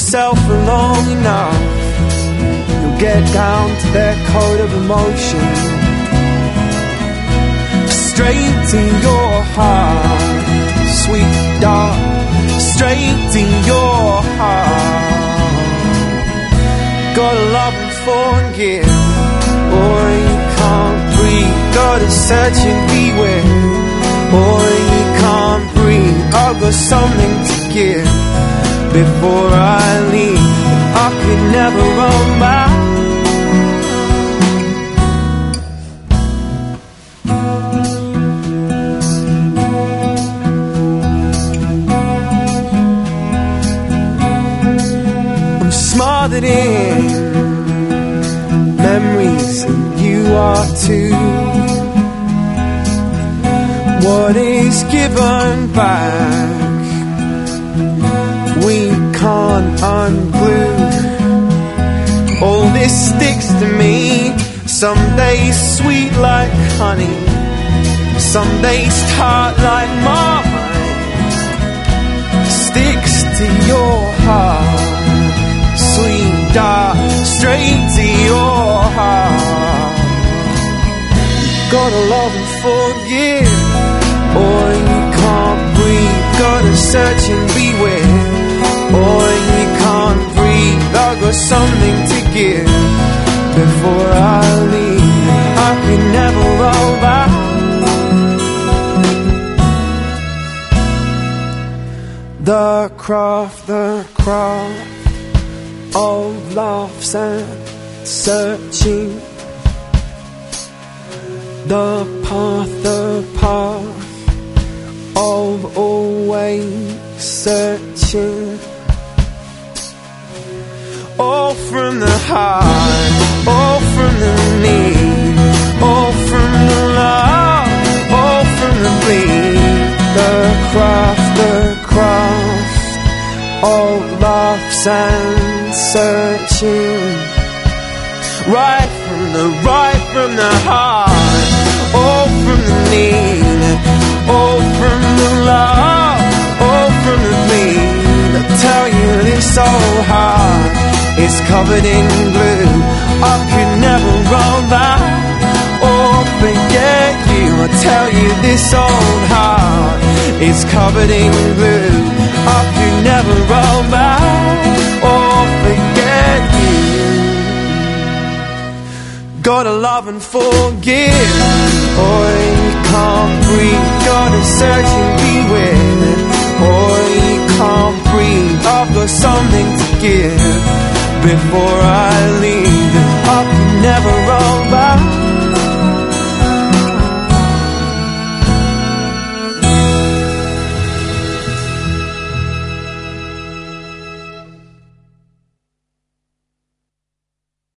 yourself for long enough, you'll get down to their code of emotion. Straight in your heart, sweet dark, straight in your heart. Gotta love and forgive, or you can't breathe. Gotta search and beware, or you can't breathe. I've got something to give before I leave. I could never run back. I'm smothered in memories, and you are too. What is given back, we can't unglue. All this sticks to me. Some days sweet like honey, some days tart like marmite. Sticks to your heart, sweet dark, straight to your heart. Gotta love and forgive, or you can't breathe. Gotta search and beware, or you can't breathe. I've got something to give before I leave. I can never roll back. The craft of laughs and searching. The path of always searching. All from the heart, all from the need, all from the love, all from the bleed. The craft of laughs and searching. Right from the heart, all from the need, all from the love, all from the bleed. I tell you this old heart is covered in glue. I could never roll back or forget you. I tell you this old heart is covered in glue. I could never roll back or forget you. Gotta love and forgive, or you can't breathe. Gotta search and beware, or you can't breathe. I've got something to give before I leave. I can never